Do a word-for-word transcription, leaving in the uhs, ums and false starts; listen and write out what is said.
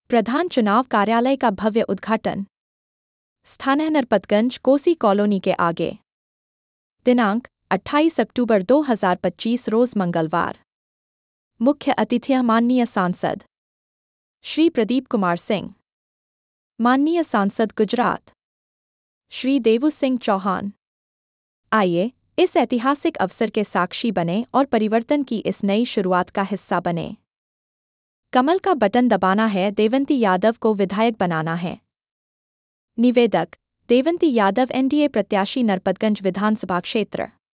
प्रधान चुनाव कार्यालय का भव्य उद्घाटन। स्थान है नरपतगंज कोसी कॉलोनी के आगे। दिनांक अट्ठाईस अक्टूबर दो हज़ार पच्चीस रोज मंगलवार। मुख्य अतिथि माननीय सांसद श्री प्रदीप कुमार सिंह, माननीय सांसद गुजरात श्री देवू सिंह चौहान। आइए इस ऐतिहासिक अवसर के साक्षी बने और परिवर्तन की इस नई शुरुआत का हिस्सा बने। कमल का बटन दबाना है, देवंती यादव को विधायक बनाना है। निवेदक देवंती यादव, एनडीए प्रत्याशी, नरपतगंज विधानसभा क्षेत्र।